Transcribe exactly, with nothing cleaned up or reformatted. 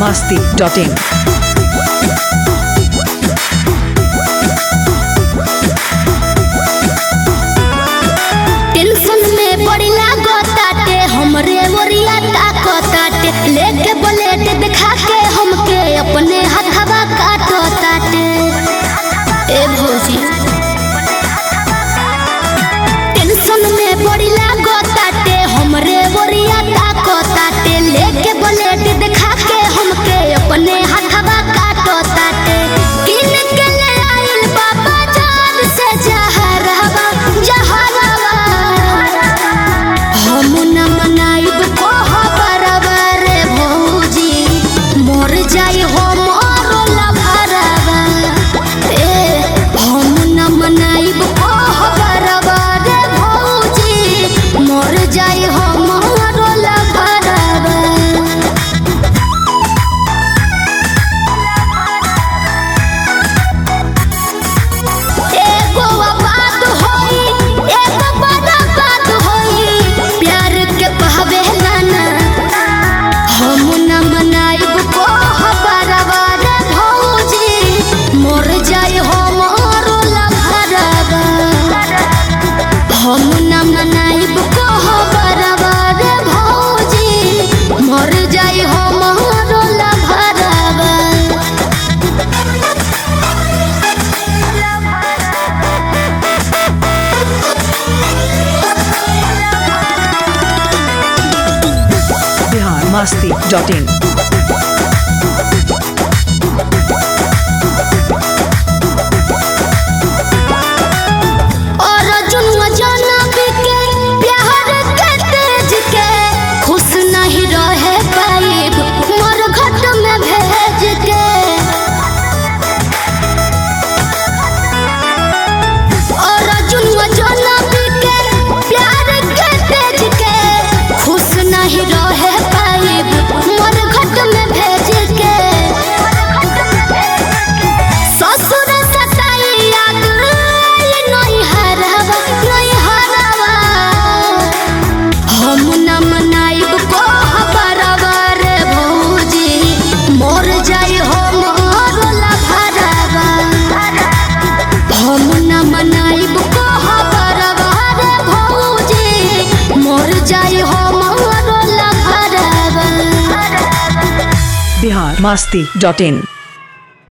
masti dot in. Tension में बड़ी लागताटे हमरे ओरिया ताकताटे लेके बुलेट दिखा के हमके अपने हथवा काटताटे ए भौजी टेंशन में बड़ी लागताटे हमरे ओरिया ताकताटे लेके बुलेट दिखा के हमके अपने हथवा काटताटे किन के ले आइल बाबा जान से जहरवा जहरवा हम न मनाइब कोह बराबर भौजी मर जाई हम और लभरवा ए हम न मनाइब कोह बराबर भौजी मर जाई हम और लभरवा एगो बात होई एगो बड़ा बात होई प्यार के पहवेला ना हम न मनाइब कोह बराबर भौजी मर जाई हम और लभरवा हम न मनाइब कोह बराबर भौजी मर जाई हम और लभरवा Bihar masti dot in. और जुनवा जानबी के प्यार के तेज के खुश नहीं रहे पाइब मर घट में भेज के और जुनवा जानबी के प्यार के तेज के खुश नहीं रहे पाइब मर घट में भेज के ससुर सताई याद आई नहीं हरवा नहीं हरवा हम न मनाइब कोह बराबर भौजी मर जाई हम और लभरवा हम न मनाइब कोह बराबर भौजी मर जाई हम और लभरवा Bihar masti dot in.